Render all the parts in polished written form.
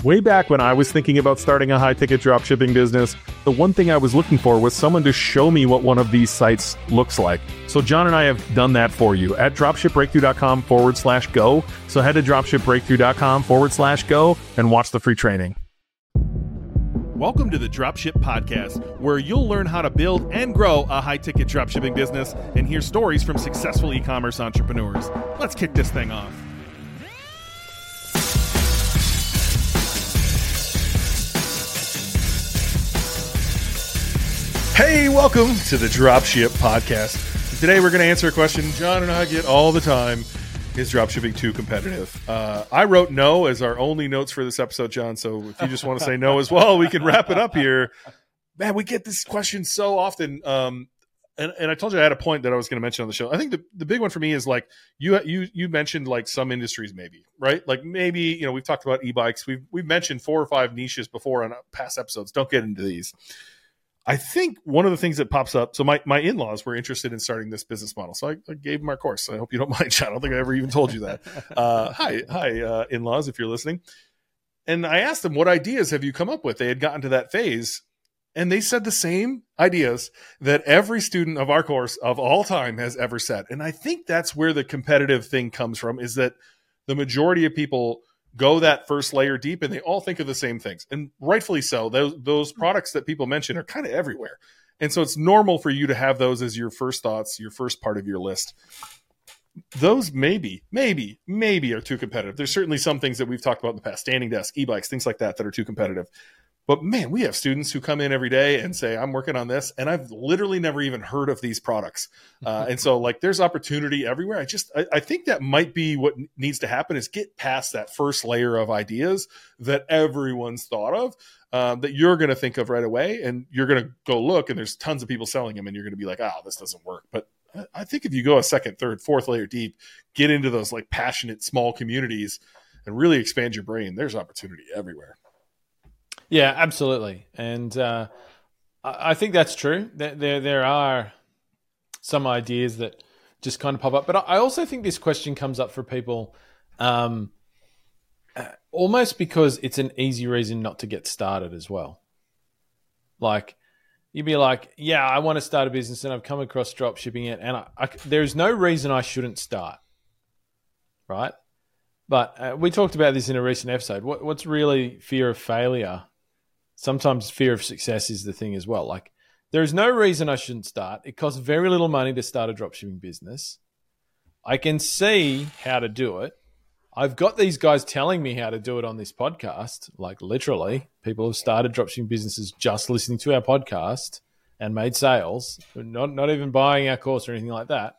Way back when I was thinking about starting a high-ticket dropshipping business, the one thing I was looking for was someone to show me what one of these sites looks like. So John and I have done that for you at dropshipbreakthrough.com/go. So head to dropshipbreakthrough.com/go and watch the free training. Welcome to the Dropship Podcast, where you'll learn how to build and grow a high-ticket dropshipping business and hear stories from successful e-commerce entrepreneurs. Let's kick this thing off. Hey, welcome to the Dropship Podcast. Today we're going to answer a question John and I get all the time. Is dropshipping too competitive? I wrote no as our only notes for this episode, John. So if you just want to say no as well, we can wrap it up here. Man, we get this question so often. And I told you I had a point that I was going to mention on the show. I think the big one for me is like you mentioned like some industries maybe, right? Like maybe, you know, we've talked about e-bikes. We've mentioned 4 or 5 niches before on past episodes. Don't get into these. I think one of the things that pops up, so my in-laws were interested in starting this business model. So I gave them our course. I hope you don't mind, John. I don't think I ever even told you that. Hi, in-laws, if you're listening. And I asked them, what ideas have you come up with? They had gotten to that phase, and they said the same ideas that every student of our course of all time has ever said. And I think that's where the competitive thing comes from, is that the majority of people go that first layer deep and they all think of the same things, and rightfully so. Those products that people mention are kind of everywhere, and so it's normal for you to have those as your first thoughts, your first part of your list. Those maybe are too competitive. There's certainly some things that we've talked about in the past, standing desk, e-bikes, things like that are too competitive. But man, we have students who come in every day and say, I'm working on this, and I've literally never even heard of these products. And so like there's opportunity everywhere. I think that might be what needs to happen, is get past that first layer of ideas that everyone's thought of, that you're going to think of right away. And you're going to go look, and there's tons of people selling them, and you're going to be like, oh, this doesn't work. But I think if you go a second, third, fourth layer deep, get into those like passionate small communities and really expand your brain, there's opportunity everywhere. Yeah, absolutely. And I think that's true. There are some ideas that just kind of pop up. But I also think this question comes up for people almost because it's an easy reason not to get started as well. Like, you'd be like, yeah, I want to start a business and I've come across drop shipping it, and there's no reason I shouldn't start, right? But we talked about this in a recent episode. What's really fear of failure? Sometimes fear of success is the thing as well. Like, there's no reason I shouldn't start. It costs very little money to start a dropshipping business. I can see how to do it. I've got these guys telling me how to do it on this podcast. Like, literally, people have started dropshipping businesses just listening to our podcast and made sales, not even buying our course or anything like that.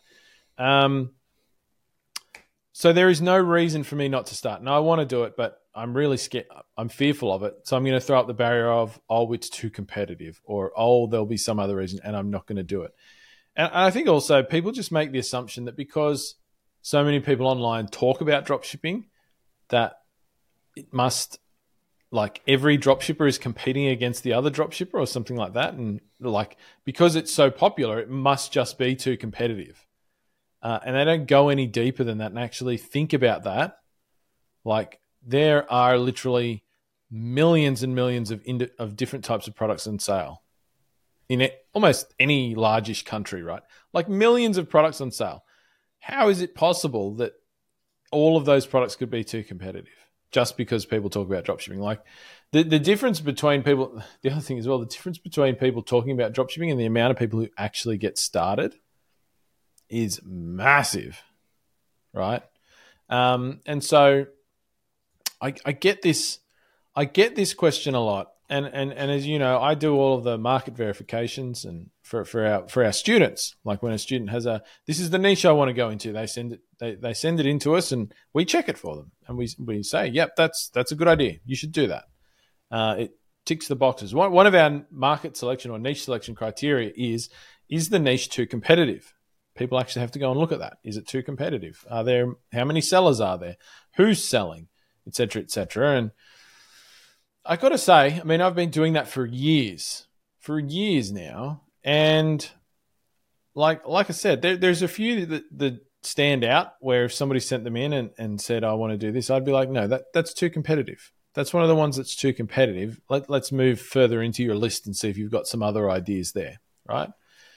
So there is no reason for me not to start. No, I want to do it, but I'm really scared. I'm fearful of it. So I'm going to throw up the barrier of, oh, it's too competitive, or, oh, there'll be some other reason and I'm not going to do it. And I think also people just make the assumption that because so many people online talk about dropshipping, that it must, like, every dropshipper is competing against the other dropshipper or something like that. And like, because it's so popular, it must just be too competitive. And they don't go any deeper than that and actually think about that. Like, there are literally millions and millions of different types of products on sale in almost any largish country, right? Like, millions of products on sale. How is it possible that all of those products could be too competitive just because people talk about dropshipping? Like, the difference between people, the other thing as well, the difference between people talking about dropshipping and the amount of people who actually get started is massive, right? And so I get this question a lot, and as you know, I do all of the market verifications and for our students. Like, when a student has this is the niche I want to go into, they send it into us, and we check it for them, and we say, yep, that's a good idea. You should do that. It ticks the boxes. One of our market selection or niche selection criteria is the niche too competitive? People actually have to go and look at that. Is it too competitive? How many sellers are there? Who's selling? Et cetera, And I got to say, I mean, I've been doing that for years now. And like I said, there's a few that stand out where if somebody sent them in and said, I want to do this, I'd be like, no, that's too competitive. That's one of the ones that's too competitive. Let's move further into your list and see if you've got some other ideas there, right?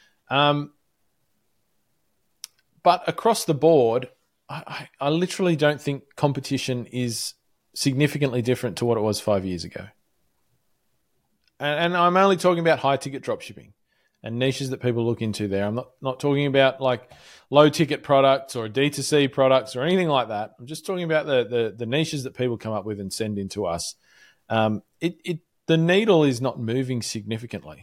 But across the board, I literally don't think competition is significantly different to what it was 5 years ago. And I'm only talking about high-ticket dropshipping and niches that people look into there. I'm not talking about like low-ticket products or D2C products or anything like that. I'm just talking about the niches that people come up with and send into us. The needle is not moving significantly.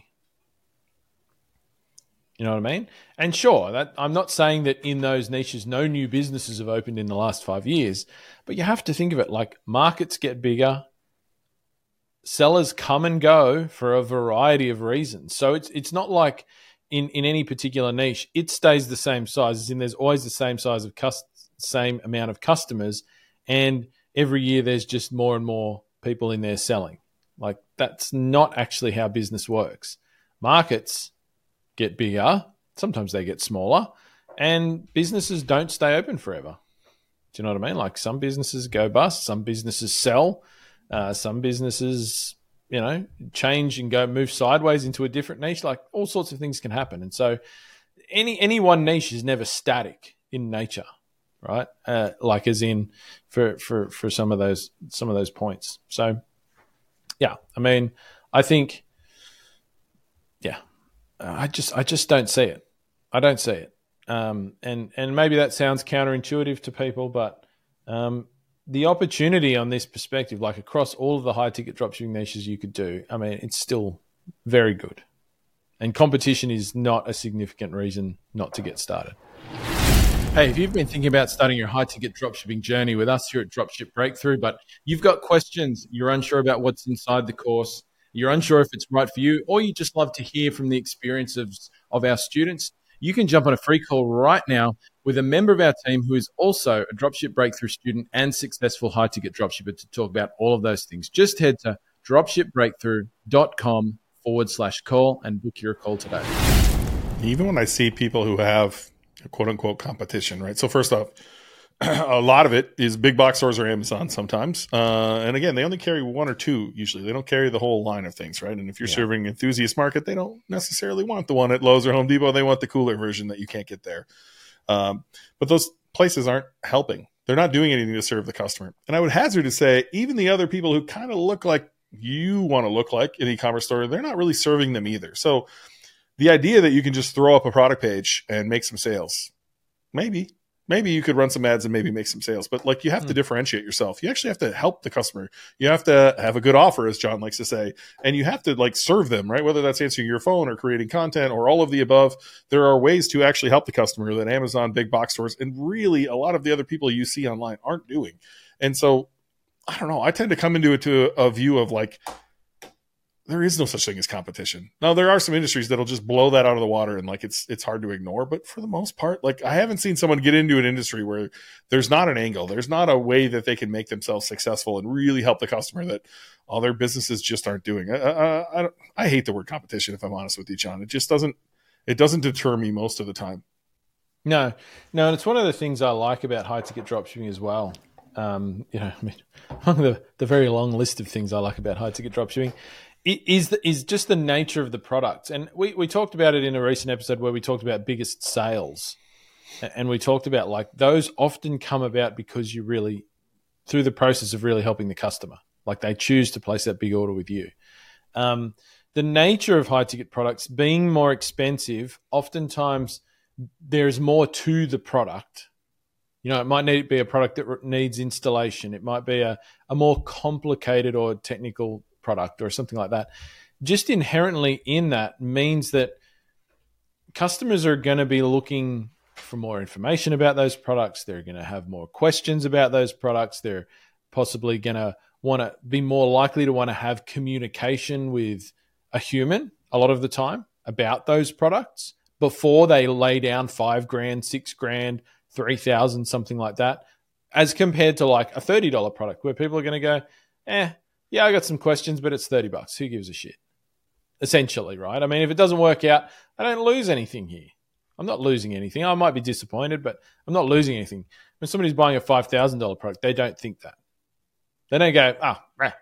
You know what I mean? And sure, I'm not saying that in those niches, no new businesses have opened in the last 5 years, but you have to think of it like markets get bigger, sellers come and go for a variety of reasons. So it's not like in any particular niche, it stays the same size, as in there's always the same size of same amount of customers, and every year there's just more and more people in there selling. Like, that's not actually how business works. Markets get bigger, sometimes they get smaller, and businesses don't stay open forever. Do you know what I mean? Like, some businesses go bust, some businesses sell, some businesses, change and move sideways into a different niche. Like, all sorts of things can happen. And so any one niche is never static in nature, right? Like, as in for some of those points. So yeah, I mean, I think, yeah, I just don't see it. I don't see it. And maybe that sounds counterintuitive to people, but the opportunity on this perspective, like across all of the high ticket dropshipping niches you could do, I mean, it's still very good. And competition is not a significant reason not to get started. Hey, if you've been thinking about starting your high ticket dropshipping journey with us here at Dropship Breakthrough, but you've got questions, you're unsure about what's inside the course, you're unsure if it's right for you, or you just love to hear from the experience of our students, you can jump on a free call right now with a member of our team who is also a Dropship Breakthrough student and successful high-ticket dropshipper to talk about all of those things. Just head to dropshipbreakthrough.com/call and book your call today. Even when I see people who have quote-unquote competition, right? So first off, a lot of it is big box stores or Amazon sometimes. And again, they only carry one or two usually. They don't carry the whole line of things, right? And if you're serving enthusiast market, they don't necessarily want the one at Lowe's or Home Depot. They want the cooler version that you can't get there. But those places aren't helping. They're not doing anything to serve the customer. And I would hazard to say, even the other people who kind of look like you want to look like in an e-commerce store, they're not really serving them either. So the idea that you can just throw up a product page and make some sales, maybe you could run some ads and maybe make some sales, but like, you have to differentiate yourself. You actually have to help the customer. You have to have a good offer, as John likes to say, and you have to like serve them, right? Whether that's answering your phone or creating content or all of the above, there are ways to actually help the customer that Amazon, big box stores, and really a lot of the other people you see online aren't doing. And so, I don't know, I tend to come into it to a view of like, there is no such thing as competition. Now, there are some industries that'll just blow that out of the water and like it's hard to ignore. But for the most part, like, I haven't seen someone get into an industry where there's not an angle. There's not a way that they can make themselves successful and really help the customer that all their businesses just aren't doing. I hate the word competition, if I'm honest with you, John. It just doesn't deter me most of the time. No, and it's one of the things I like about high ticket dropshipping as well. Among the very long list of things I like about high ticket dropshipping is just the nature of the product. And we talked about it in a recent episode where we talked about biggest sales. And we talked about like those often come about because you really, through the process of really helping the customer, like they choose to place that big order with you. The nature of high ticket products being more expensive, oftentimes there's more to the product. It might need to be a product that needs installation. It might be a more complicated or technical product or something like that. Just inherently in that means that customers are going to be looking for more information about those products. They're going to have more questions about those products. They're possibly going to want to be more likely to want to have communication with a human a lot of the time about those products before they lay down $5,000, $6,000, $3,000, something like that, as compared to like a $30 product where people are going to go, yeah, I got some questions, but it's $30. Who gives a shit? Essentially, right? I mean, if it doesn't work out, I don't lose anything here. I'm not losing anything. I might be disappointed, but I'm not losing anything. When somebody's buying a $5,000 product, they don't think that. They don't go,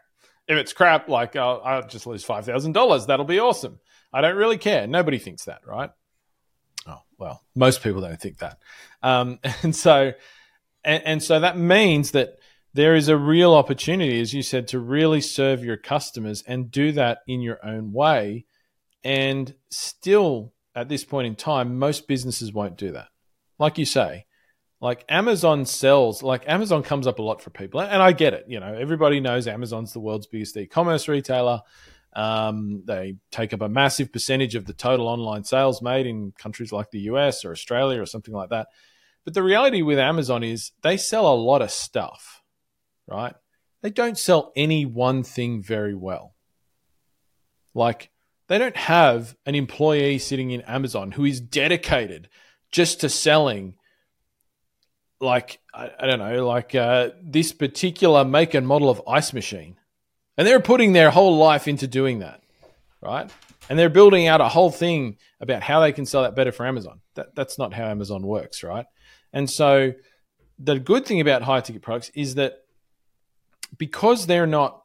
If it's crap, like I'll just lose $5,000. That'll be awesome. I don't really care. Nobody thinks that, right? Oh, well, most people don't think that. And so that means that there is a real opportunity, as you said, to really serve your customers and do that in your own way. And still, at this point in time, most businesses won't do that. Like you say, like Amazon sells, like Amazon comes up a lot for people. And I get it. You know, everybody knows Amazon's the world's biggest e-commerce retailer. They take up a massive percentage of the total online sales made in countries like the US or Australia or something like that. But the reality with Amazon is they sell a lot of stuff, right? They don't sell any one thing very well. Like, they don't have an employee sitting in Amazon who is dedicated just to selling, like, I don't know, like this particular make and model of ice machine. And they're putting their whole life into doing that, right? And they're building out a whole thing about how they can sell that better for Amazon. That's not how Amazon works, right? And so the good thing about high ticket products is that because they're not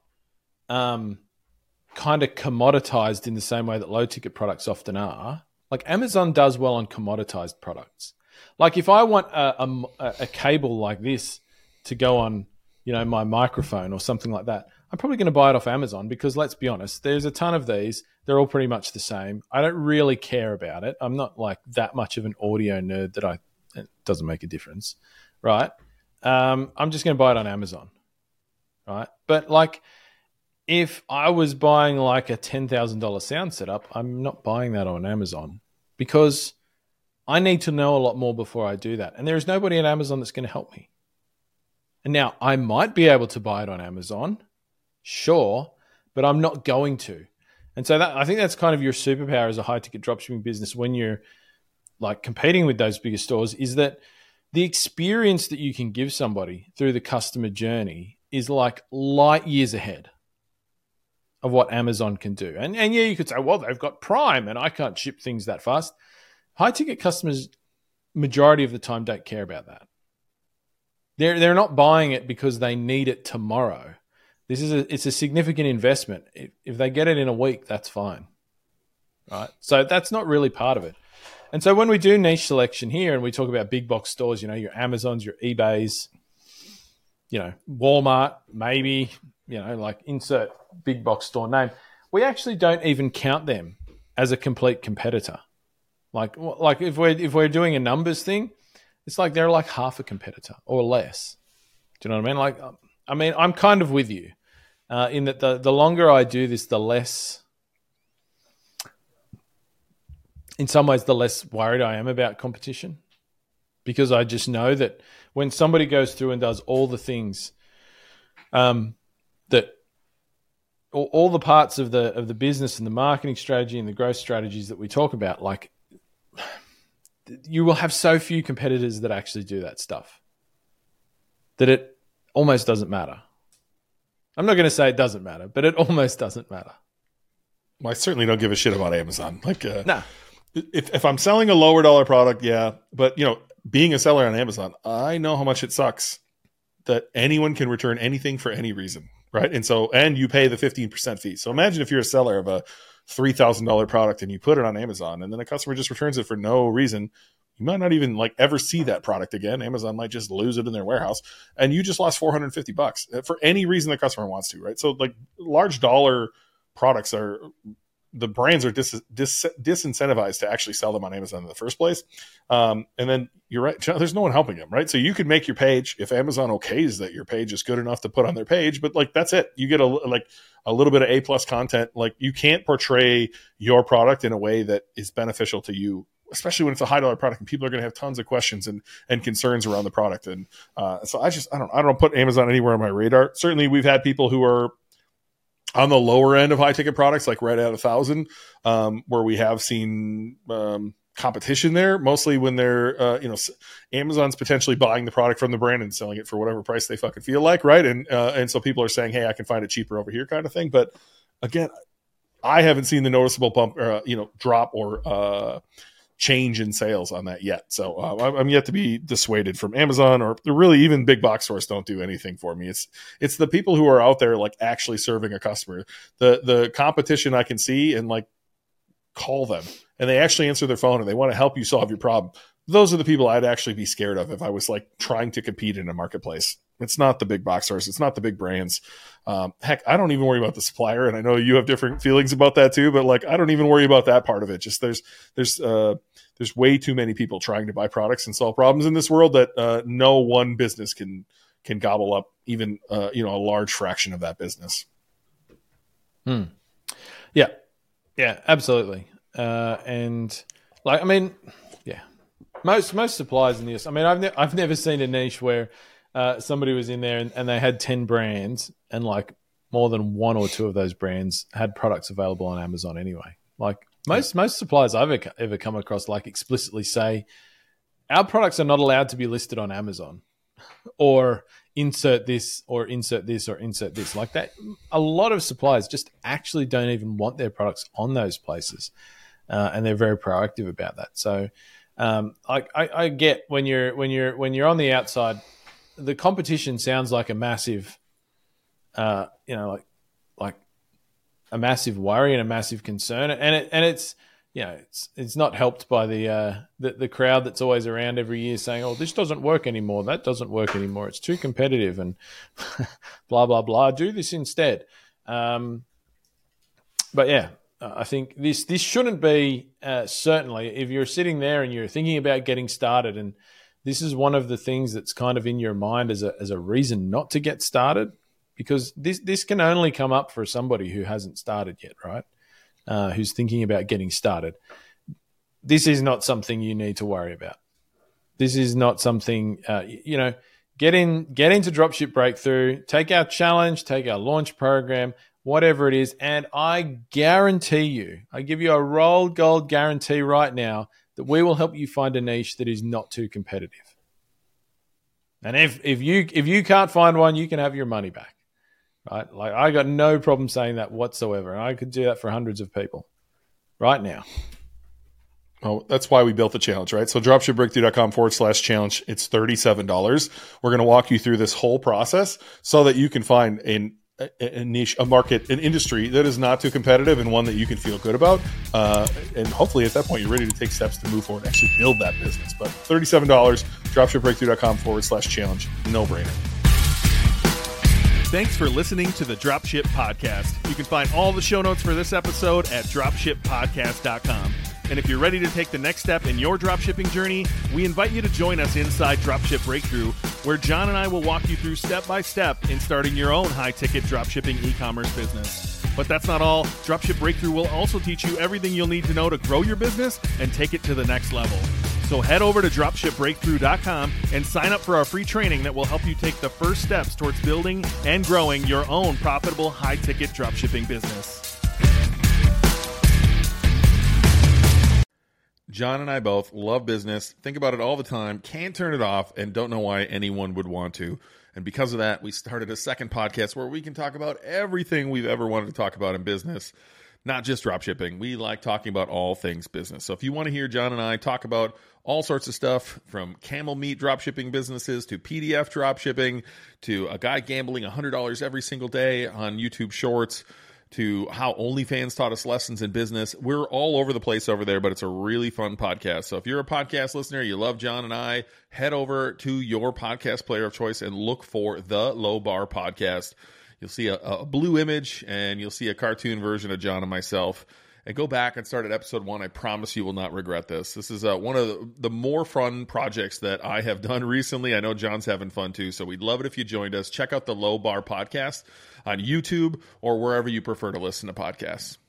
kind of commoditized in the same way that low ticket products often are, like Amazon does well on commoditized products. Like if I want a cable like this to go on, you know, my microphone or something like that, I'm probably going to buy it off Amazon because let's be honest, there's a ton of these. They're all pretty much the same. I don't really care about it. I'm not like that much of an audio nerd that it doesn't make a difference, right? I'm just going to buy it on Amazon, right? But like if I was buying like a $10,000 sound setup, I'm not buying that on Amazon because I need to know a lot more before I do that. And there is nobody at Amazon that's going to help me. And now I might be able to buy it on Amazon, sure, but I'm not going to. And so I think that's kind of your superpower as a high ticket dropshipping business when you're like competing with those bigger stores, is that the experience that you can give somebody through the customer journey is like light years ahead of what Amazon can do. And yeah, you could say, well, they've got Prime and I can't ship things that fast. High ticket customers, majority of the time, don't care about that. They're not buying it because they need it tomorrow. It's a significant investment. If they get it in a week, that's fine, right? So that's not really part of it. And so when we do niche selection here and we talk about big box stores, you know, your Amazons, your eBays, you know, Walmart, maybe, you know, like insert big box store name, we actually don't even count them as a complete competitor. Like if we're doing a numbers thing, it's like they're like half a competitor or less. Do you know what I mean? Like, I mean, I'm kind of with you in that the longer I do this, the less, in some ways, the less worried I am about competition, because I just know that when somebody goes through and does all the things that all the parts of the business and the marketing strategy and the growth strategies that we talk about, like, you will have so few competitors that actually do that stuff that it almost doesn't matter. I'm not going to say it doesn't matter, but it almost doesn't matter. Well, I certainly don't give a shit about Amazon. Like, nah. If I'm selling a lower dollar product, yeah, but you know, being a seller on Amazon, I know how much it sucks that anyone can return anything for any reason, right? And you pay the 15% fee. So imagine if you're a seller of a $3,000 product and you put it on Amazon and then a customer just returns it for no reason. You might not even like ever see that product again. Amazon might just lose it in their warehouse and you just lost $450 for any reason the customer wants to, right? So like large dollar products the brands are disincentivized to actually sell them on Amazon in the first place. And then you're right, there's no one helping them, right? So you could make your page if Amazon okays that your page is good enough to put on their page, but like that's it. You get a little bit of A+ content. Like you can't portray your product in a way that is beneficial to you, especially when it's a high dollar product and people are going to have tons of questions and concerns around the product. And so I don't put Amazon anywhere on my radar. Certainly we've had people who are on the lower end of high ticket products, like right at 1,000, where we have seen competition there, mostly when they're, Amazon's potentially buying the product from the brand and selling it for whatever price they fucking feel like, right? And so people are saying, hey, I can find it cheaper over here kind of thing. But again, I haven't seen the noticeable bump, drop or change in sales on that yet. So I'm yet to be dissuaded from Amazon, or really even big box stores don't do anything for me. It's the people who are out there like actually serving a customer. The competition I can see and like call them, and they actually answer their phone and they want to help you solve your problem. Those are the people I'd actually be scared of if I was like trying to compete in a marketplace. It's not the big box stores. It's not the big brands. Heck, I don't even worry about the supplier. And I know you have different feelings about that too, but like, I don't even worry about that part of it. Just there's way too many people trying to buy products and solve problems in this world that no one business can gobble up even, a large fraction of that business. Yeah, absolutely. And like, I mean, yeah, most suppliers in this, I mean, I've never seen a niche where somebody was in there and they had 10 brands and like more than one or two of those brands had products available on Amazon anyway. Like most suppliers I've ever come across like explicitly say our products are not allowed to be listed on Amazon, or insert this or insert this or insert this. Like that, a lot of suppliers just actually don't even want their products on those places, and they're very proactive about that. So I get when you're on the outside, the competition sounds like a massive, like a massive worry and a massive concern, and it's it's not helped by the crowd that's always around every year saying, "Oh, this doesn't work anymore. That doesn't work anymore. It's too competitive," and blah blah blah. Do this instead. But yeah, I think this shouldn't be certainly if you're sitting there and you're thinking about getting started, and this is one of the things that's kind of in your mind as a reason not to get started, because this can only come up for somebody who hasn't started yet, right? Who's thinking about getting started. This is not something you need to worry about. This is not something, get into Dropship Breakthrough, take our challenge, take our launch program, whatever it is. And I guarantee you, I give you a rolled gold guarantee right now that we will help you find a niche that is not too competitive. And if you can't find one, you can have your money back. Right? Like I got no problem saying that whatsoever. And I could do that for hundreds of people right now. Oh, that's why we built the challenge, right? So dropshipbreakthrough.com/challenge. It's $37. We're going to walk you through this whole process so that you can find a niche, a market, an industry that is not too competitive and one that you can feel good about. And hopefully at that point, you're ready to take steps to move forward and actually build that business. But $37, dropshipbreakthrough.com/challenge. No brainer. Thanks for listening to the Dropship Podcast. You can find all the show notes for this episode at dropshippodcast.com. And if you're ready to take the next step in your dropshipping journey, we invite you to join us inside Dropship Breakthrough, where John and I will walk you through step by step in starting your own high-ticket dropshipping e-commerce business. But that's not all. Dropship Breakthrough will also teach you everything you'll need to know to grow your business and take it to the next level. So head over to dropshipbreakthrough.com and sign up for our free training that will help you take the first steps towards building and growing your own profitable high-ticket dropshipping business. John and I both love business, think about it all the time, can't turn it off, and don't know why anyone would want to. And because of that, we started a second podcast where we can talk about everything we've ever wanted to talk about in business. Not just dropshipping. We like talking about all things business. So if you want to hear John and I talk about all sorts of stuff, from camel meat dropshipping businesses to PDF dropshipping to a guy gambling $100 every single day on YouTube Shorts to how OnlyFans taught us lessons in business, we're all over the place over there, but it's a really fun podcast. So if you're a podcast listener, you love John and I, head over to your podcast player of choice and look for the Low Bar Podcast. You'll see a blue image, and you'll see a cartoon version of John and myself. And go back and start at episode 1. I promise you will not regret this. This is one of the more fun projects that I have done recently. I know John's having fun too, so we'd love it if you joined us. Check out the Low Bar Podcast on YouTube or wherever you prefer to listen to podcasts.